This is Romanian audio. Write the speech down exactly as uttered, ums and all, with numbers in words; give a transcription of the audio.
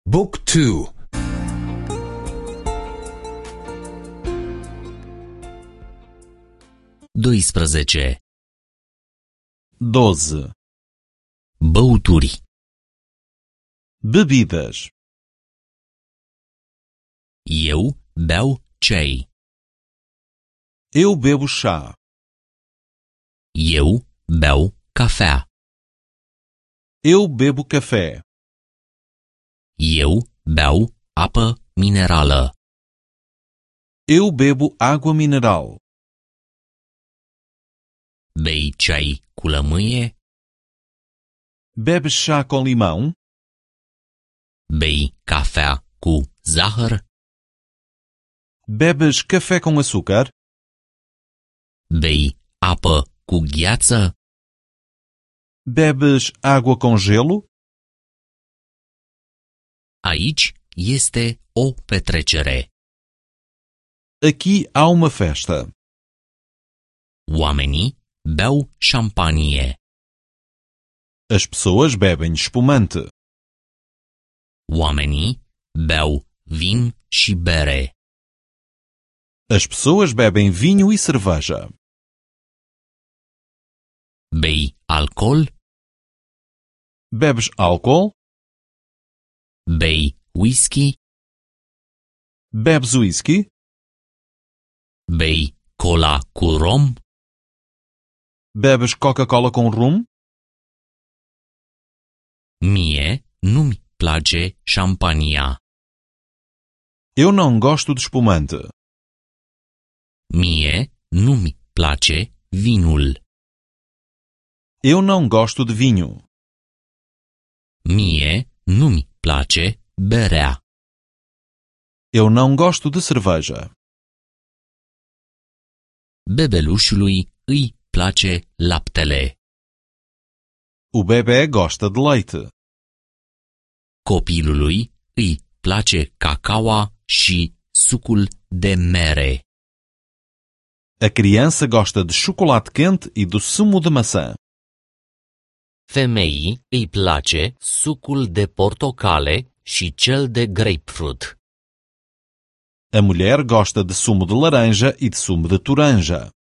Book two. doisprezece. doze. Băuturi. Bebidas. Eu beau ceai. Eu bebo chá. Eu beau cafea. Eu bebo café. Eu beau apă minerală. Eu bebo água mineral. Bei ceai cu lămâie? Bebes chá com limão? Bei cafea cu zahăr? Bebes café com açúcar? Bei apă cu gheață? Bebes água com gelo? Aici este o petrecere. Aqui há uma festa. Oamenii beau șampanie. As pessoas bebem espumante. Oamenii beau vin și bere. As pessoas bebem vinho e cerveja. Bei alcool? Bebes álcool? Bei whisky? Bebes whisky? Bei cola cu rom? Bebes Coca-Cola com rum? Mie nu-mi place șampania. Eu não gosto de espumante. Mie nu-mi place vinul. Eu não gosto de vinho. Mie nu-mi place berea. Eu não gosto de cerveja. Bebelușului îi place laptele. O bebé gosta de leite. Copilului îi place cacaoa și sucul de mere. A criança gosta de chocolate quente e do sumo de maçã. Femeii îi place sucul de portocale și cel de grapefruit. A mulher gosta de sumo de laranja e de sumo de toranja.